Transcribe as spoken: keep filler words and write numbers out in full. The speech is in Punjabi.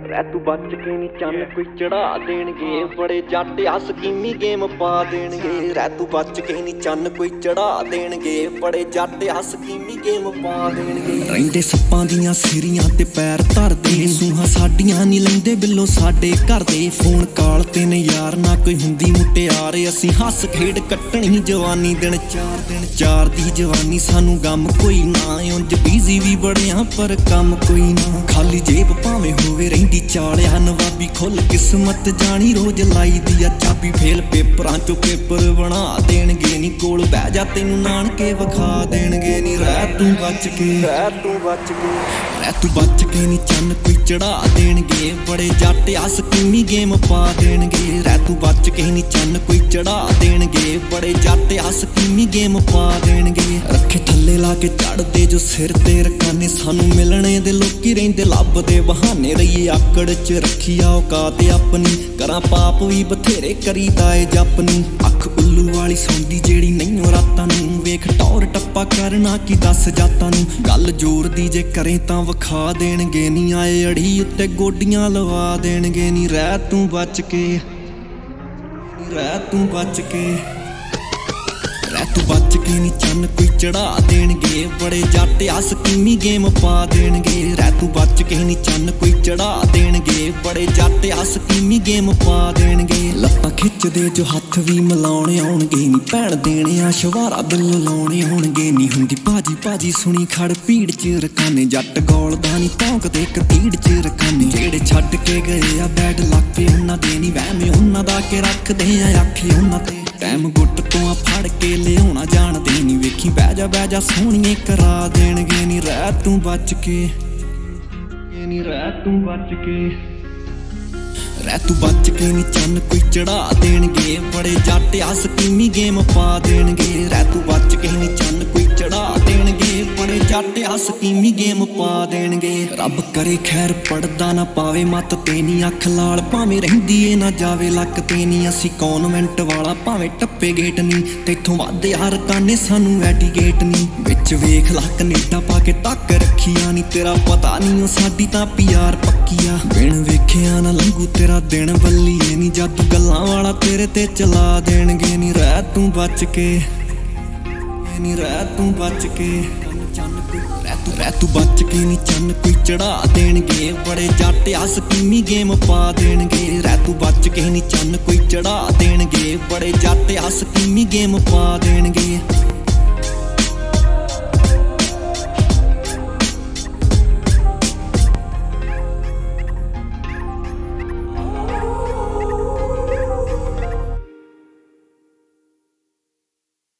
ਰਹਿ ਤੂੰ ਬਚ ਕੇ ਨੀ ਚੰਨ ਕੋਈ ਚੜਾ ਦੇਣਗੇ, ਬੜੇ ਜੱਟ ਆ ਸਕੀਮੀ ਗੇਮ ਪਾ ਦੇਣਗੇ। ਰਹਿ ਤੂੰ ਬਚ ਕੇ ਨੀ ਚੰਨ ਕੋਈ ਚੜਾ ਦੇਣਗੇ, ਬੜੇ ਜੱਟ ਆ ਸਕੀਮੀ ਗੇਮ ਪਾ ਦੇਣਗੇ। ਰਹਿੰਦੇ ਸੱਪਾਂ ਦੀਆਂ ਸਿਰੀਆਂ ਤੇ ਪੈਰ ਧਰਦੇ, ਸੂਹਾਂ ਸਾਡੀਆਂ ਨੀ ਲੈਂਦੇ ਬਿੱਲੋ ਸਾਡੇ ਘਰ ਦੇ। ਫੋਨ ਕਾਲ ਤੇ ਨੇ ਯਾਰ ਨਾ ਕੋਈ ਹੁੰਦੀ ਮੁਟਿਆਰ, ਅਸੀਂ ਹੱਸ ਖੇਡ ਕੱਟਣੀ ਜਵਾਨੀ ਦਿਨ ਚਾਰ ਦਿਨ ਚਾਰ ਦੀ ਜਵਾਨੀ। ਸਾਨੂੰ ਗਮ ਕੋਈ ਨਾ, ਉਂਝ ਬੀਜ਼ੀ ਵੀ ਬੜਿਆਂ ਪਰ ਕੰਮ ਕੋਈ ਨਾ। ਖਾਲੀ ਜੇਬ ਭਾਵੇਂ ਹੋਵੇ ਰਹਿੰਦੀ ਚਾਲਿਆ ਨਵਾਬੀ, ਖੁੱਲ ਕਿਸਮਤ ਜਾਣੀ ਰੋਜ਼ ਲਾਈ ਦੀ ਆ ਚਾਬੀ। ਫੇਲ ਪੇਪਰਾਂ ਚੋਂ ਪੇਪਰ ਬਣਾ ਦੇਣਗੇ, ਨੀ ਕੋਲ ਬਹਿ ਜਾ ਤੈਨੂੰ ਨਾਨਕੇ ਵਿਖਾ ਦੇਣਗੇ। ਨੀ ਰਹਿ ਤੂੰ ਬਚ ਕੇ, ਰਹਿ ਤੂੰ ਬਚ ਕੇ, ਰਹਿ ਤੂੰ ਬਚ ਕੇ ਨੀ ਚੰਨ ਕੋਈ ਚੜਾ ਦੇਣਗੇ, ਬੜੇ ਜੱਟ ਆ ਸਕੀਮੀ ਗੇਮ ਪਾ ਦੇਣਗੇ। ਰਹਿ ਤੂੰ ਬਚ ਕੇ ਨੀ ਚੰਨ ਕੋਈ ਚੜਾ ਦੇਣਗੇ, ਬੜੇ ਜੱਟ ਆ ਸਕੀਮੀ ਗੇਮ ਪਾ ਦੇਣਗੇ। ਰੱਖੇ ਥੱਲੇ ਲਾ ਕੇ ਚੜਦੇ ਜੋ ਸਿਰ ਤੇ ਰਕਾਨੇ, ਸਾਨੂੰ ਮਿਲਣੇ ਦੇ ਲੋਕੀ ਰਹਿੰਦੇ ਲੱਭਦੇ ਬਹਾਨੇ। ਰਹੀਏ ਆਕੜ ਚ ਰੱਖੀ ਆ ਔਕਾਤ ਆਪਣੀ, ਕਰਾਂ ਪਾਪ ਵੀ ਬਥੇਰੇ ਕਰੀਦਾ ਏ ਜਪਨੀ। ਅੱਖ ਉੱਲੂ ਵਾਲੀ ਸੌਂਦੀ ਜਿਹੜੀ ਨਹੀਂ ਰਾਤਾਂ ਨੂੰ, ਵੇਖ ਟੌਰ ਟੱਪਾ ਕਰਨਾ ਕੀ ਦੱਸ ਜਾਤਾਂ ਨੂੰ। ਗੱਲ ਜ਼ੋਰ ਦੀ ਜੇ ਕਰੇ ਤਾਂ ਵਿਖਾ ਦੇਣਗੇ, ਨੀ ਆਏ ਅੜੀ ਉੱਤੇ ਗੋਡੀਆਂ ਲਵਾ ਦੇਣਗੇ। ਨੀ ਰਹਿ ਤੂੰ ਬਚ ਕੇ, ਨੀ ਰਹਿ ਤੂੰ ਬਚ ਕੇ, ਰਹਿ ਤੂੰ ਬਚ ਕੇ ਨੀ ਚੰਨ ਕੋਈ ਚੜਾ ਦੇਣਗੇ, ਬੜੇ ਜੱਟ ਆ ਸਕੀਮੀ ਗੇਮ ਪਾ ਦੇਣਗੇ। ਰਹਿ ਤੂੰ ਬਚ ਕੇ ਨੀ ਚੰਨ ਕੋਈ ਚੜਾ ਦੇਣਗੇ, ਬੜੇ ਜੱਟ ਆ ਸਕੀਮੀ ਗੇਮ ਪਾ ਦੇਣਗੇ। ਲੱਤਾਂ ਖਿੱਚਦੇ ਜੋ ਹੱਥ ਵੀ ਮਿਲਾਉਣੇ ਆਉਣਗੇ, ਨੀ ਭੈਣ ਦੇਣੇ ਆ ਸ਼ਵਾਰਾ ਦਿਲ ਲਾਉਣੇ ਆਉਣਗੇ। ਨੀ ਹੁੰਦੀ ਭਾਜੀ ਭਾਜੀ ਸੁਣੀ ਖੜ ਭੀੜ ਚ ਰਕਾਨੇ, ਜੱਟ ਗੋਲਦਾ ਨੀ ਭੌਂਕਦੇ ਕਤੀੜ ਚ ਰਕਾਨੇ। ਜਿਹੜੇ ਛੱਡ ਕੇ ਗਏ ਆ ਬੈਡ ਲੱਕੇ ਉਹਨਾਂ ਦੇ, ਨੀ ਵਹਿਮੇ ਉਹਨਾਂ ਦਾ ਕੇ ਰੱਖਦੇ ਆ ਆਖੇ ਉਹਨਾਂ ਤੇ। ਟਾਈਮ ਗੁੱਟ ਤੋਂ ਆ ਫੜ ਕੇ ਲਿਆਉਣਾ ਜਾਣਦੇ ਨੀ, ਵੇਖੀ ਬਹਿ ਜਾ ਬਹਿ ਜਾ ਸੋਹਣੀਏ ਕਰਾ ਦੇਣਗੇ। ਨੀ ਰਹਿ ਤੂੰ ਬਚ ਕੇ, ਨੀ ਰਹਿ ਤੂੰ ਬਚ ਕੇ, ਰਹਿ ਤੂੰ ਬਚ ਕੇ ਨੀ ਚੰਨ ਕੋਈ ਚੜਾ ਦੇਣਗੇ, ਬੜੇ ਜੱਟ ਆ ਸਕੀਮੀ ਗੇਮ ਪਾ ਦੇਣਗੇ। ਰਹਿ ਤੂੰ ਬਚ ਕੇ ਨੀ ਚੰਨ ਕੋਈ ਚੜਾ ਦੇਣਗੇ, ਬੜੇ ਜੱਟ ਆ ਸਕੀਮੀ ਗੇਮ ਪਾ ਦੇਣਗੇ। ਰੱਬ ਕਰੇ ਖੈਰ ਪੜਦਾ ਨਾ ਪਾਵੇ ਮੱਤ ਤੇ, ਨੀ ਅੱਖ ਲਾਲ ਭਾਵੇਂ ਰਹਿੰਦੀ ਏ ਨਾ ਜਾਵੇ ਲੱਕ ਤੇ। ਨੀ ਅਸੀਂ ਕੌਨਵੈਂਟ ਵਾਲਾ ਭਾਵੇਂ ਟੱਪੇ ਗੇਟ ਨੀ, ਤੈਥੋਂ ਵੱਧ ਯਾਰ ਕਾਨੇ ਸਾਨੂੰ ਐਟੀਗੇਟ ਨੀ। ਵਿੱਚ ਵੇਖ ਲਾ ਕਨੇਡਾ ਪਾ ਕੇ ਟੱਕ ਰੱਖੀਆਂ, ਨੀ ਤੇਰਾ ਪਤਾ ਨੀ ਉਹ ਸਾਡੀ ਤਾਂ ਪਿਆਰ ਪੱਕੀ ਆ। ਬਿਨ ਵੇਖਿਆ ਨਾ ਲੰਘੂ ਤੇਰਾ ਦਿਨ ਬੱਲੀਏ, ਨੀ ਜਾਦੂ ਗੱਲਾਂ ਵਾਲਾ ਤੇਰੇ ਤੇ ਚਲਾ ਦੇਣਗੇ। ਨੀ ਰਹਿ ਤੂੰ ਬਚ ਕੇ, ਨੀ ਰਹਿ ਤੂੰ ਬਚ ਕੇ, ਰਹਿ ਤੂੰ ਰਹਿ ਤੂੰ ਬਚ ਕੇ ਨੀ ਚੰਨ ਕੋਈ ਚੜਾ ਦੇਣਗੇ, ਬੜੇ ਜੱਟ ਆ ਸਕੀਮੀ ਗੇਮ ਪਾ ਦੇਣਗੇ। ਰਹਿ ਤੂੰ ਬਚ ਕੇ ਨੀ ਚੰਨ ਕੋਈ ਚੜਾ ਦੇਣਗੇ, ਬੜੇ ਜੱਟ ਆ ਸਕੀਮੀ ਗੇਮ ਪਾ ਦੇਣਗੇ।